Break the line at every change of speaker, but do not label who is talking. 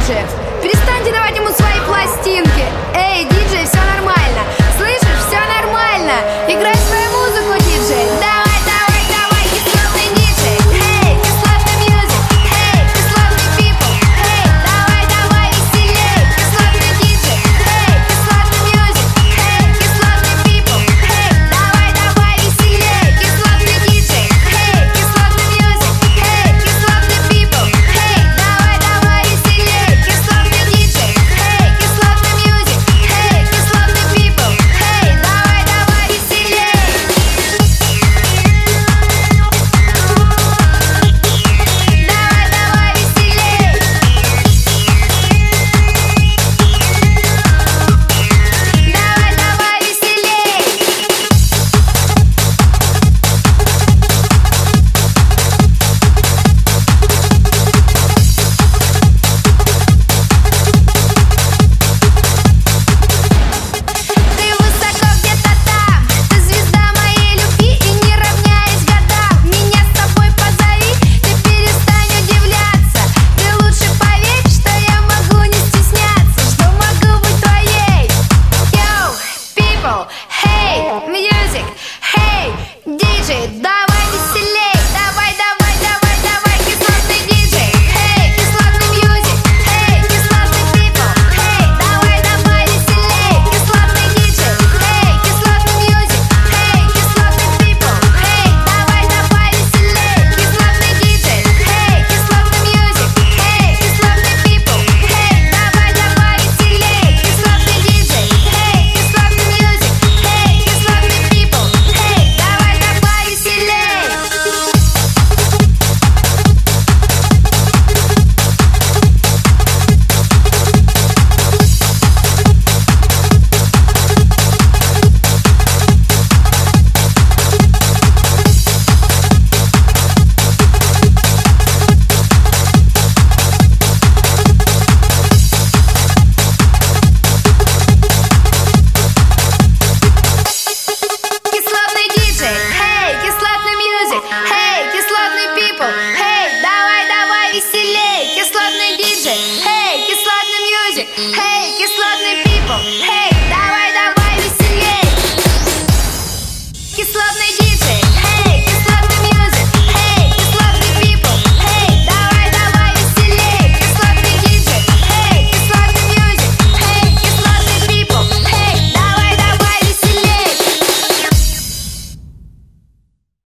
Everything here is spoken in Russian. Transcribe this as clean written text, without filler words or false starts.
диджеев. Перестаньте давать ему свои пластинки. Эй, диджей, все нормально. Слышишь, все нормально. Играй свою музыку, диджей. Давай, давай, давай, кислотный диджей. Эй, кислотный мьюзик. Эй, кислотный people. Эй, давай, давай, веселей. Кислотный диджей. Эй, кислотный мьюзик. Эй, кислотный people. Эй, давай, давай, веселей. Кислотный диджей. Эй, кислотный мьюзик. Эй, кислотный people. Эй, давай, давай, веселей. Кислотный диджей. Эй, кислотный мьюзик. Эй, кислотный people. Эй, давай, давай, веселей. Давай, давай, веселей. Давай, давай, веселей. Ты высоко где-то там, ты звезда моей любви и не равняясь годам. Меня с собой позови, ты перестань удивляться. Ты лучше поверь, что я могу не стесняться, что могу быть твоей. Yo, people, hey, music, hey, DJ, давай веселей, давай, давай, давай, давай, кислотный диджей. Hey, кислотный music, hey, кислотный people, hey, давай, давай веселей, кислотный диджей. Hey, кислотный music, hey, кислотный people, hey, давай, давай веселей, кислотный диджей. Hey, кислотный music, hey, кислотный people, hey, давай, давай веселей, кислотный диджей. Hey, кислотный music, hey, кислотный people, hey, давай, давай веселей. Кислотный диджей, hey, кислотный music, hey, кислотный people, hey, давай, давай веселей. Кислотный диджей, hey, кислотный music, hey.